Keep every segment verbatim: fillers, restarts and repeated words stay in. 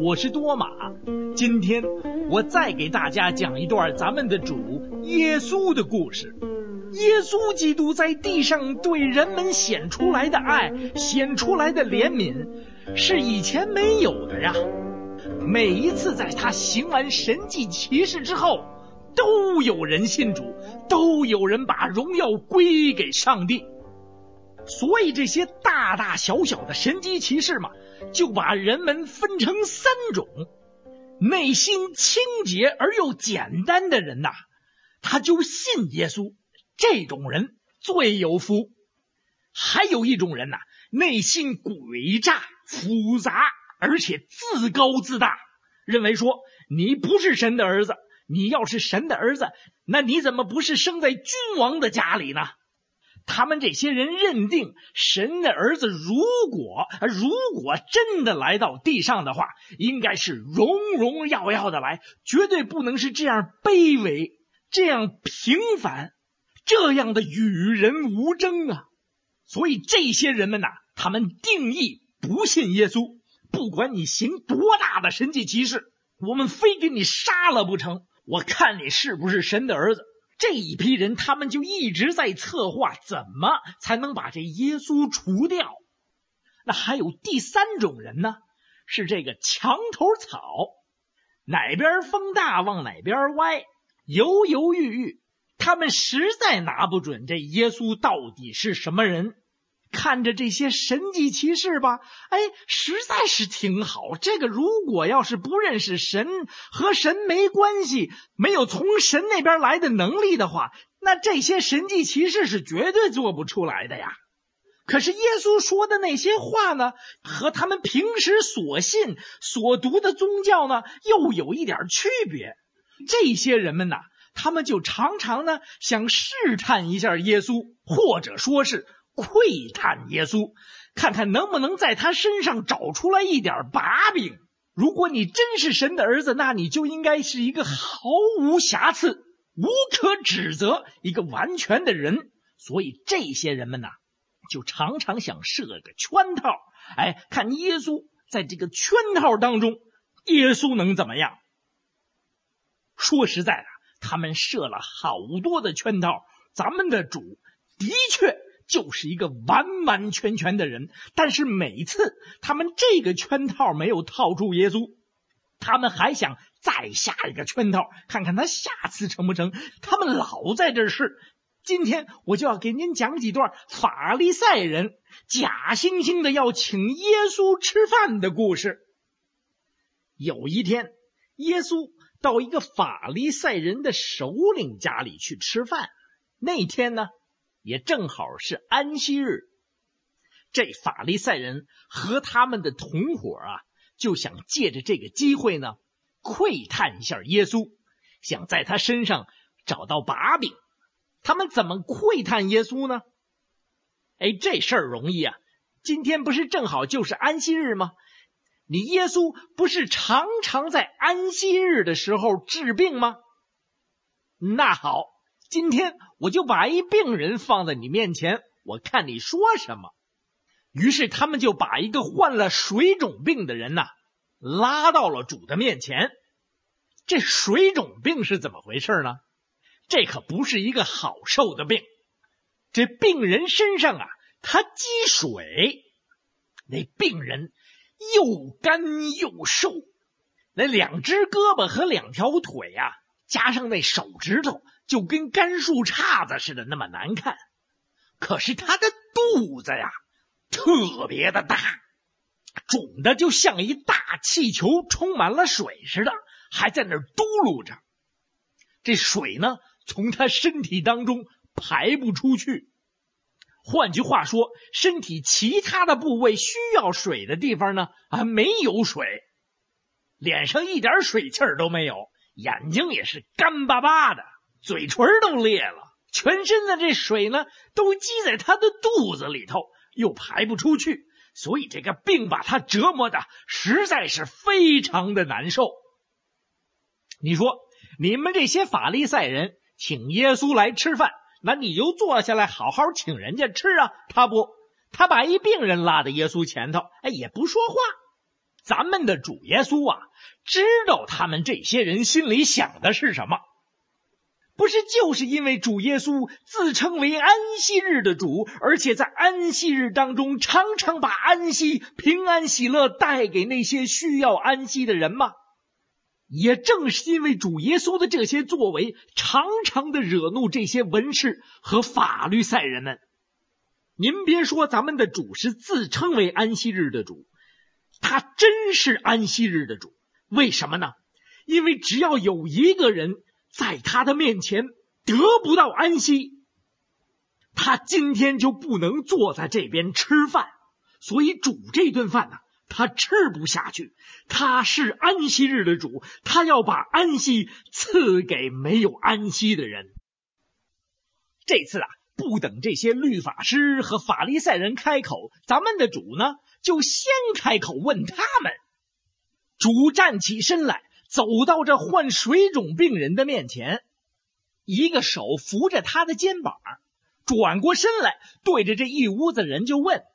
我是多马。今天我再给大家讲一段咱们的主耶稣的故事。耶稣基督在地上对人们显出来的爱，显出来的怜悯，是以前没有的呀。每一次在他行完神迹奇事之后，都有人信主，都有人把荣耀归给上帝。所以这些大大小小的神迹奇事嘛，就把人们分成三种。内心清洁而又简单的人呐、啊，他就信耶稣，这种人最有福。还有一种人呐、啊，内心诡诈复杂，而且自高自大，认为说你不是神的儿子，你要是神的儿子，那你怎么不是生在君王的家里呢？他们这些人认定神的儿子如果如果真的来到地上的话，应该是荣荣耀耀的来，绝对不能是这样卑微，这样平凡，这样的与人无争啊。所以这些人们呐、啊，他们定义不信耶稣，不管你行多大的神迹奇事，我们非给你杀了不成，我看你是不是神的儿子。这一批人他们就一直在策划怎么才能把这耶稣除掉。那还有第三种人呢，是这个墙头草，哪边风大往哪边歪，犹犹豫豫，他们实在拿不准这耶稣到底是什么人。看着这些神迹奇事吧，哎，实在是挺好。这个如果要是不认识神，和神没关系，没有从神那边来的能力的话，那这些神迹奇事是绝对做不出来的呀。可是耶稣说的那些话呢，和他们平时所信所读的宗教呢，又有一点区别。这些人们呢，他们就常常呢想试探一下耶稣，或者说是窥探耶稣，看看能不能在他身上找出来一点把柄。如果你真是神的儿子，那你就应该是一个毫无瑕疵、无可指责、一个完全的人。所以这些人们呢、啊，就常常想设个圈套，哎，看耶稣在这个圈套当中，耶稣能怎么样？说实在的，他们设了好多的圈套，咱们的主的确就是一个完完全全的人，但是每次他们这个圈套没有套住耶稣，他们还想再下一个圈套，看看他下次成不成。他们老在这试。今天我就要给您讲几段法利赛人假惺惺的要请耶稣吃饭的故事。有一天，耶稣到一个法利赛人的首领家里去吃饭。那天呢，也正好是安息日。这法利赛人和他们的同伙啊，就想借着这个机会呢，窥探一下耶稣，想在他身上找到把柄。他们怎么窥探耶稣呢？哎，这事儿容易啊，今天不是正好就是安息日吗？你耶稣不是常常在安息日的时候治病吗？那好，今天我就把一病人放在你面前，我看你说什么。于是他们就把一个患了水肿病的人呐、啊，拉到了主的面前。这水肿病是怎么回事呢？这可不是一个好受的病。这病人身上啊，他积水，那病人又干又瘦，那两只胳膊和两条腿啊，加上那手指头，就跟干树杈子似的那么难看。可是他的肚子呀特别的大，肿的就像一大气球充满了水似的，还在那儿嘟噜着。这水呢从他身体当中排不出去。换句话说，身体其他的部位需要水的地方呢啊没有水，脸上一点水气儿都没有，眼睛也是干巴巴的，嘴唇都裂了，全身的这水呢都积在他的肚子里头，又排不出去，所以这个病把他折磨的实在是非常的难受。你说你们这些法利赛人请耶稣来吃饭，那你就坐下来好好请人家吃啊。他不，他把一病人拉到耶稣前头，哎，也不说话。 咱们的主耶稣啊，知道他们这些人心里想的是什么。不是就是因为主耶稣自称为安息日的主，而且在安息日当中常常把安息、平安、喜乐带给那些需要安息的人吗？也正是因为主耶稣的这些作为，常常的惹怒这些文士和法律赛人们。您别说咱们的主是自称为安息日的主，他真是安息日的主。为什么呢？因为只要有一个人在他的面前得不到安息，他今天就不能坐在这边吃饭。所以主这顿饭呢，他吃不下去。他是安息日的主，他要把安息赐给没有安息的人。这次啊，不等这些律法师和法利赛人开口，咱们的主呢，就先开口问他们。主站起身来，走到这患水肿病人的面前，一个手扶着他的肩膀，转过身来对着这一屋子人就问：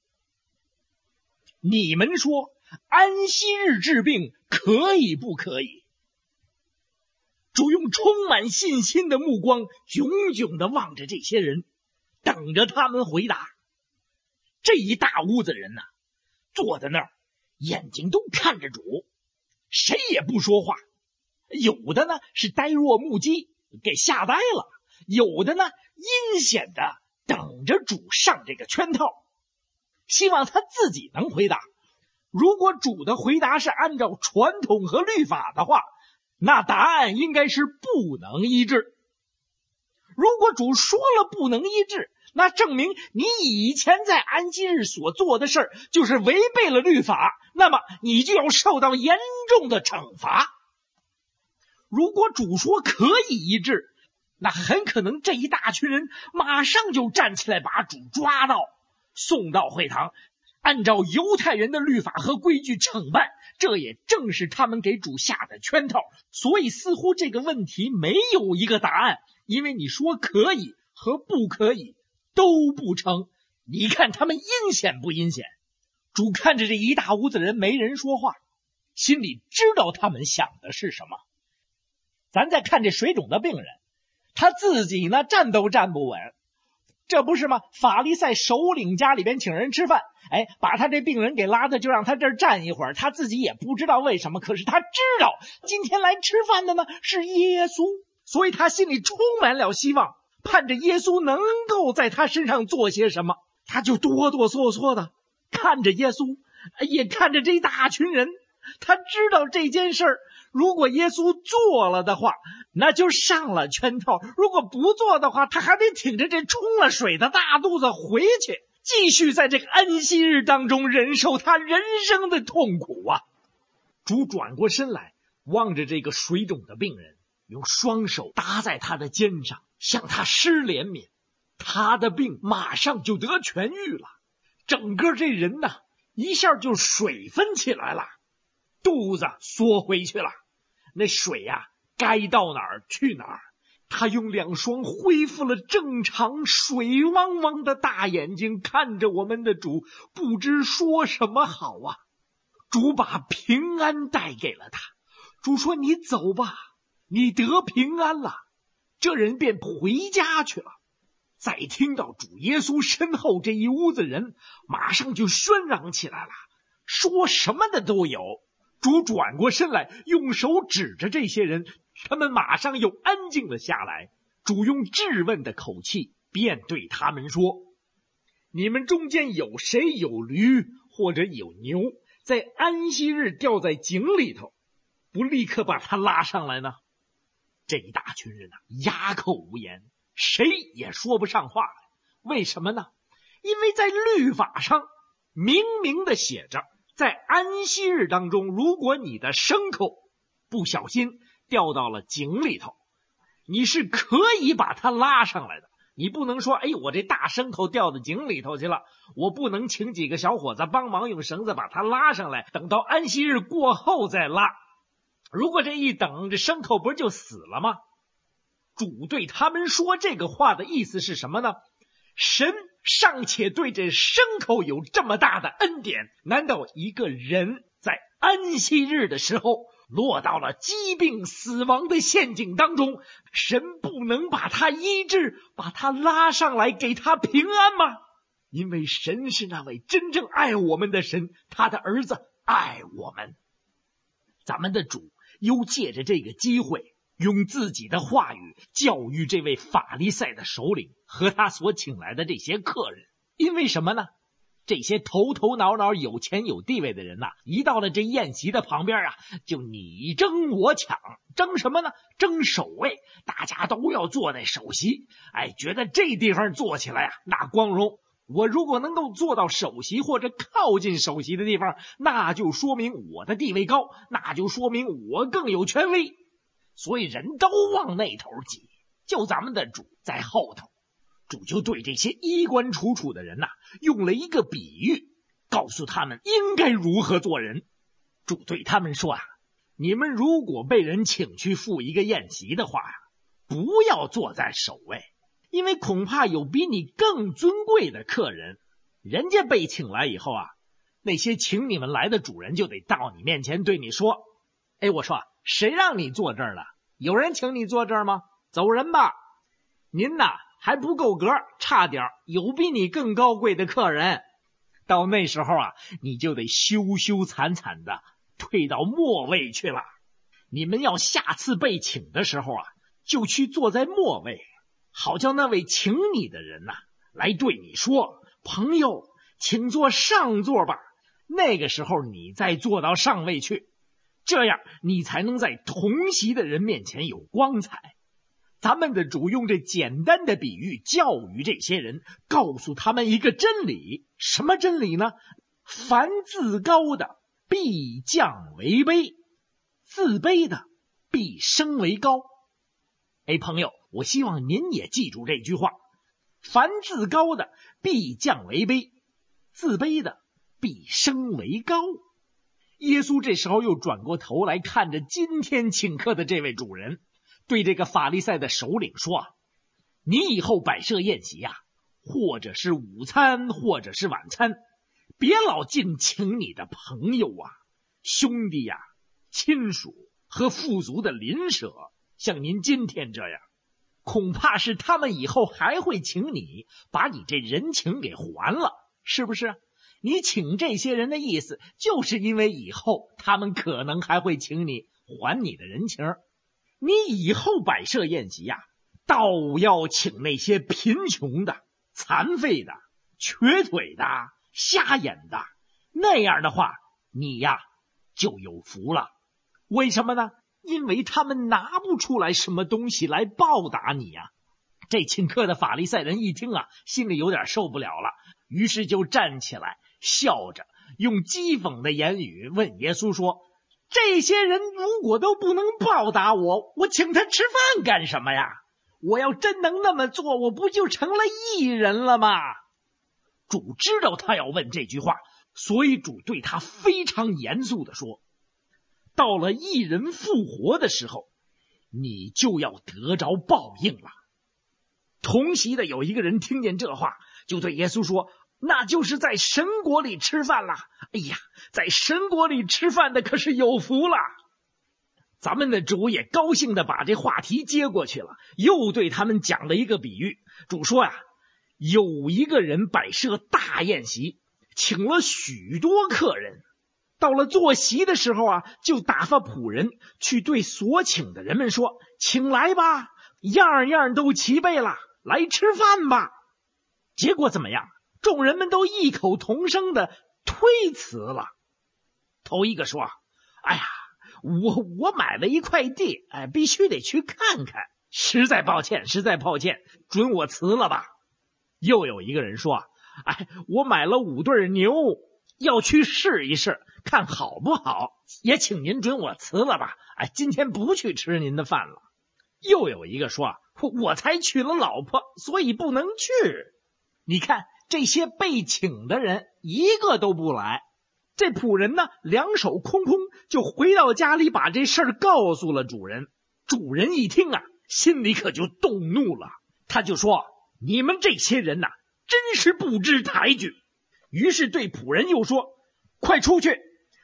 你们说安息日治病可以不可以？主用充满信心的目光炯炯地望着这些人，等着他们回答。这一大屋子人呢、啊，坐在那儿，眼睛都看着主，谁也不说话。有的呢是呆若木鸡，给吓呆了；有的呢阴险的等着主上这个圈套，希望他自己能回答。如果主的回答是按照传统和律法的话，那答案应该是不能医治。如果主说了不能医治，那证明你以前在安息日所做的事儿就是违背了律法，那么你就要受到严重的惩罚。如果主说可以医治，那很可能这一大群人马上就站起来把主抓到，送到会堂，按照犹太人的律法和规矩惩办。这也正是他们给主下的圈套。所以似乎这个问题没有一个答案，因为你说可以和不可以都不成。你看他们阴险不阴险？主看着这一大屋子人没人说话，心里知道他们想的是什么。咱再看这水肿的病人，他自己呢站都站不稳，这不是吗？法利赛首领家里边请人吃饭，哎，把他这病人给拉的，就让他这儿站一会儿。他自己也不知道为什么，可是他知道今天来吃饭的呢是耶稣，所以他心里充满了希望，盼着耶稣能够在他身上做些什么。他就哆哆嗦嗦的看着耶稣，也看着这一大群人。他知道这件事儿，如果耶稣做了的话，那就上了圈套；如果不做的话，他还得挺着这冲了水的大肚子回去，继续在这个安息日当中忍受他人生的痛苦啊！主转过身来，望着这个水肿的病人，用双手搭在他的肩上，向他施怜悯。他的病马上就得痊愈了，整个这人呢，一下就水分起来了，肚子缩回去了，那水呀、啊，该到哪儿去哪儿。他用两双恢复了正常、水汪汪的大眼睛看着我们的主，不知说什么好啊。主把平安带给了他，主说：“你走吧，你得平安了。”这人便回家去了。再听到主耶稣身后这一屋子人马上就喧嚷起来了，说什么的都有。主转过身来，用手指着这些人，他们马上又安静了下来。主用质问的口气便对他们说：“你们中间有谁有驴或者有牛，在安息日掉在井里头，不立刻把它拉上来呢？”这一大群人啊，哑口无言，谁也说不上话来。为什么呢？因为在律法上明明的写着，在安息日当中，如果你的牲口不小心掉到了井里头，你是可以把它拉上来的。你不能说，哎，我这大牲口掉到井里头去了，我不能请几个小伙子帮忙用绳子把它拉上来，等到安息日过后再拉。如果这一等，这牲口不是就死了吗？主对他们说这个话的意思是什么呢？神尚且对这牲口有这么大的恩典，难道一个人在安息日的时候落到了疾病死亡的陷阱当中，神不能把他医治，把他拉上来给他平安吗？因为神是那位真正爱我们的神，他的儿子爱我们。咱们的主又借着这个机会，用自己的话语教育这位法利赛的首领和他所请来的这些客人。因为什么呢？这些头头脑脑有钱有地位的人呐、啊，一到了这宴席的旁边啊，就你争我抢，争什么呢？争首位，大家都要坐在首席，哎，觉得这地方坐起来啊，那光荣。我如果能够坐到首席或者靠近首席的地方，那就说明我的地位高，那就说明我更有权威。所以人都往那头挤，就咱们的主在后头。主就对这些衣冠楚楚的人呐、啊，用了一个比喻，告诉他们应该如何做人。主对他们说啊，你们如果被人请去赴一个宴席的话呀，不要坐在首位，因为恐怕有比你更尊贵的客人。人家被请来以后啊，那些请你们来的主人就得到你面前对你说，哎，我说谁让你坐这儿了？有人请你坐这儿吗？走人吧。您呐还不够格，差点有比你更高贵的客人。到那时候啊，你就得羞羞惨惨的退到末位去了。你们要下次被请的时候啊，就去坐在末位，好叫那位请你的人呐、啊、来对你说，朋友，请坐上座吧。那个时候你再坐到上位去，这样你才能在同席的人面前有光彩。咱们的主用这简单的比喻教育这些人，告诉他们一个真理。什么真理呢？凡自高的必降为卑，自卑的必升为高。哎，朋友，我希望您也记住这句话，凡自高的必降为卑，自卑的必升为高。耶稣这时候又转过头来看着今天请客的这位主人，对这个法利赛的首领说，你以后摆设宴席啊，或者是午餐或者是晚餐，别老尽请你的朋友啊、兄弟呀、啊、亲属和富足的邻舍，像您今天这样，恐怕是他们以后还会请你，把你这人情给还了，是不是？你请这些人的意思，就是因为以后他们可能还会请你，还你的人情。你以后摆设宴席呀、啊，倒要请那些贫穷的、残废的、瘸腿的、瞎眼的，那样的话，你呀就有福了。为什么呢？因为他们拿不出来什么东西来报答你呀。这请客的法利赛人一听啊，心里有点受不了了，于是就站起来，笑着用讥讽的言语问耶稣说，这些人如果都不能报答我，我请他吃饭干什么呀？我要真能那么做，我不就成了义人了吗？主知道他要问这句话，所以主对他非常严肃地说，到了义人复活的时候，你就要得着报应了。同席的有一个人听见这话，就对耶稣说，那就是在神国里吃饭了。哎呀，在神国里吃饭的可是有福了。咱们的主也高兴的把这话题接过去了，又对他们讲了一个比喻。主说呀、啊，有一个人摆设大宴席，请了许多客人，到了坐席的时候啊，就打发仆人去对所请的人们说，请来吧，样样都齐备了，来吃饭吧。结果怎么样？众人们都异口同声的推辞了。头一个说，哎呀，我我买了一块地，哎，必须得去看看，实在抱歉，实在抱歉，准我辞了吧。又有一个人说，哎，我买了五对牛，要去试一试，看好不好，也请您准我辞了吧，哎，今天不去吃您的饭了。又有一个说，我才娶了老婆，所以不能去。你看这些被请的人一个都不来，这仆人呢两手空空就回到家里，把这事儿告诉了主人。主人一听啊，心里可就动怒了，他就说，你们这些人呐、啊，真是不知抬举。于是对仆人又说，快出去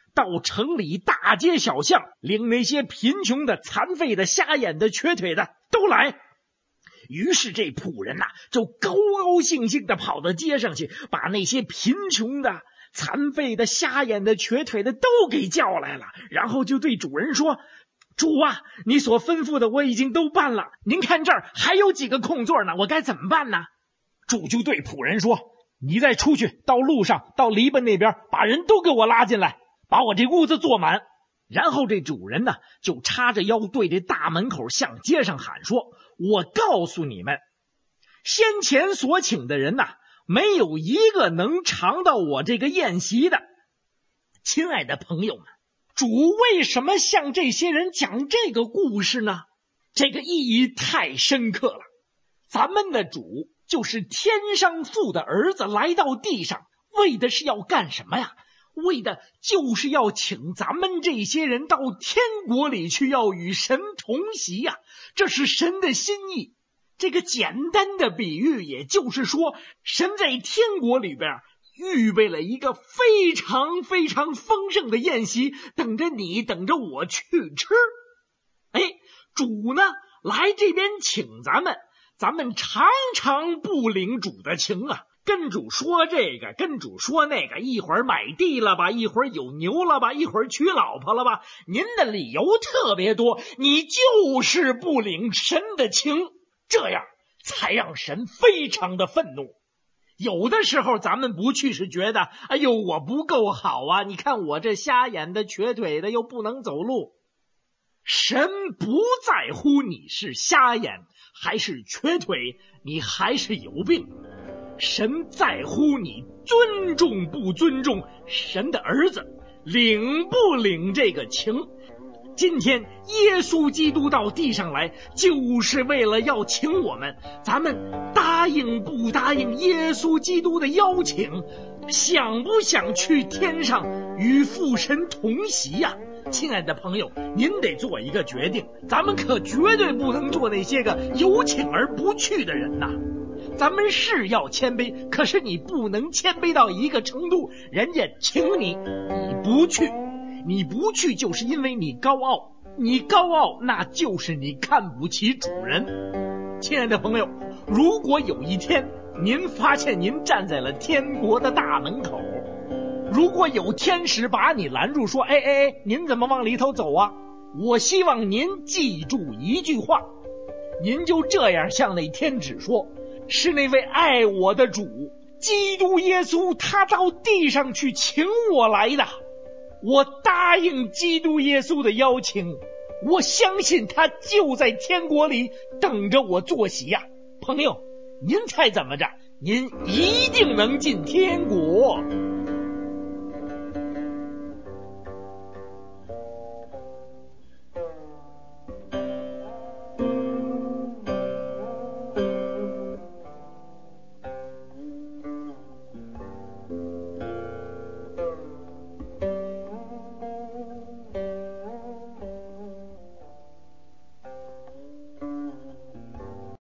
到城里大街小巷，领那些贫穷的、残废的、瞎眼的、瘸腿的都来。于是这仆人呐、啊，就高高兴兴地跑到街上去，把那些贫穷的、残废的、瞎眼的、瘸腿的都给叫来了，然后就对主人说：主啊，你所吩咐的我已经都办了，您看这儿还有几个空座呢，我该怎么办呢？主就对仆人说：你再出去，到路上，到篱笆那边，把人都给我拉进来，把我这屋子坐满。然后这主人呢，就叉着腰对着大门口向街上喊说：我告诉你们，先前所请的人呐、啊，没有一个能尝到我这个宴席的。亲爱的朋友们，主为什么向这些人讲这个故事呢？这个意义太深刻了。咱们的主就是天上父的儿子，来到地上，为的是要干什么呀？为的就是要请咱们这些人到天国里去，要与神同席呀、啊，这是神的心意。这个简单的比喻，也就是说，神在天国里边预备了一个非常非常丰盛的宴席，等着你，等着我去吃。哎，主呢来这边请咱们，咱们常常不领主的情啊，跟主说这个，跟主说那个，一会儿买地了吧，一会儿有牛了吧，一会儿娶老婆了吧，您的理由特别多，你就是不领神的情，这样才让神非常的愤怒。有的时候咱们不去是觉得，哎呦，我不够好啊，你看我这瞎眼的、瘸腿的，又不能走路。神不在乎你是瞎眼还是瘸腿，你还是有病，神在乎你尊重不尊重神的儿子，领不领这个情。今天耶稣基督到地上来，就是为了要请我们，咱们答应不答应耶稣基督的邀请？想不想去天上与父神同席呀、啊？亲爱的朋友，您得做一个决定，咱们可绝对不能做那些个有请而不去的人呐。咱们是要谦卑，可是你不能谦卑到一个程度，人家请你，你不去，你不去就是因为你高傲，你高傲那就是你看不起主人。亲爱的朋友，如果有一天您发现您站在了天国的大门口，如果有天使把你拦住说，哎哎哎，您怎么往里头走啊？我希望您记住一句话，您就这样向那天使说，是那位爱我的主基督耶稣，他到地上去请我来的，我答应基督耶稣的邀请，我相信他就在天国里等着我坐席呀、啊。朋友，您猜怎么着？您一定能进天国。